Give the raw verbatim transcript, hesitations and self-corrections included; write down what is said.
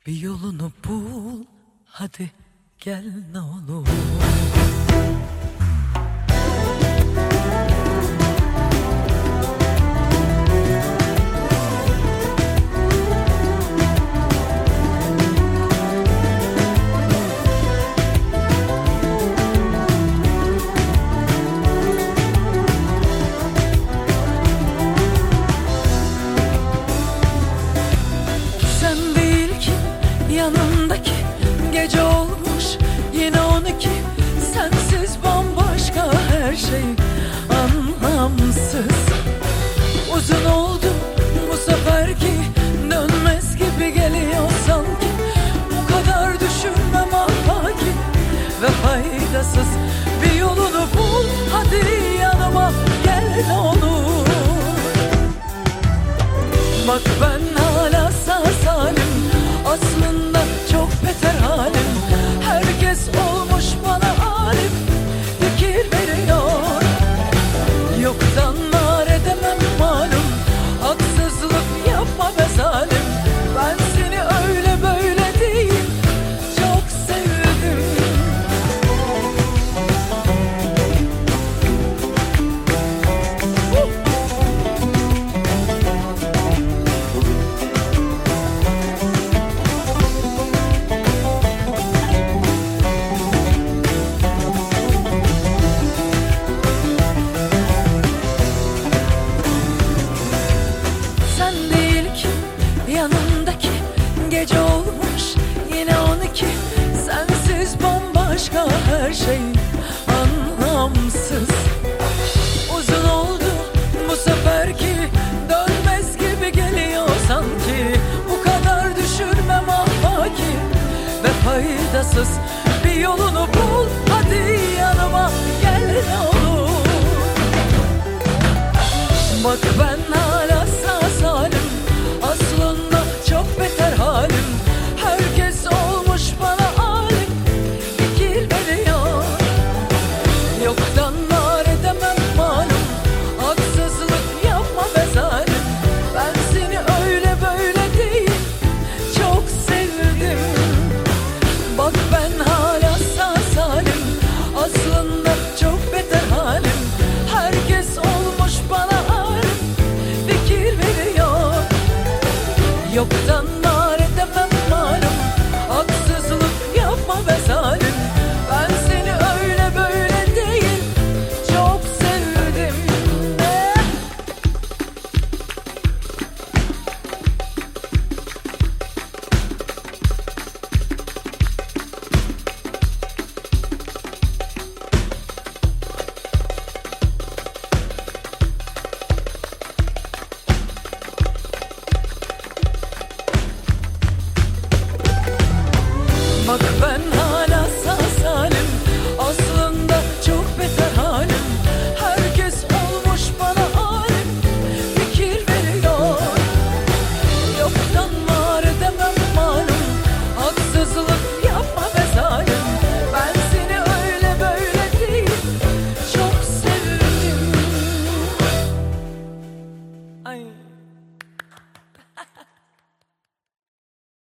Bir yolunu bul, hadi gel ne olur. Yanındaki gece olmuş yine on iki. Sensiz bambaşka her şey anlamsız. Uzun oldu bu seferki, dönmez gibi geliyor sanki. Bu kadar düşünmem afaki ve faydasız. Bir yolunu bul, hadi yanıma gel ne olur. Bak ben hala sağ salim, aslında çok beter halim. Herkes olmuş bana alim, fikir veriyor. Yoktan var edemem malum, haksızlık yapma be zalim. Ben seni öyle böyle değil, çok sevdim. Yanımdaki gece olmuş yine on iki. Sensiz bambaşka her şey anlamsız. Uzun oldu bu seferki, dönmez gibi geliyor sanki. Bu kadar düşürmem afaki ve faydasız.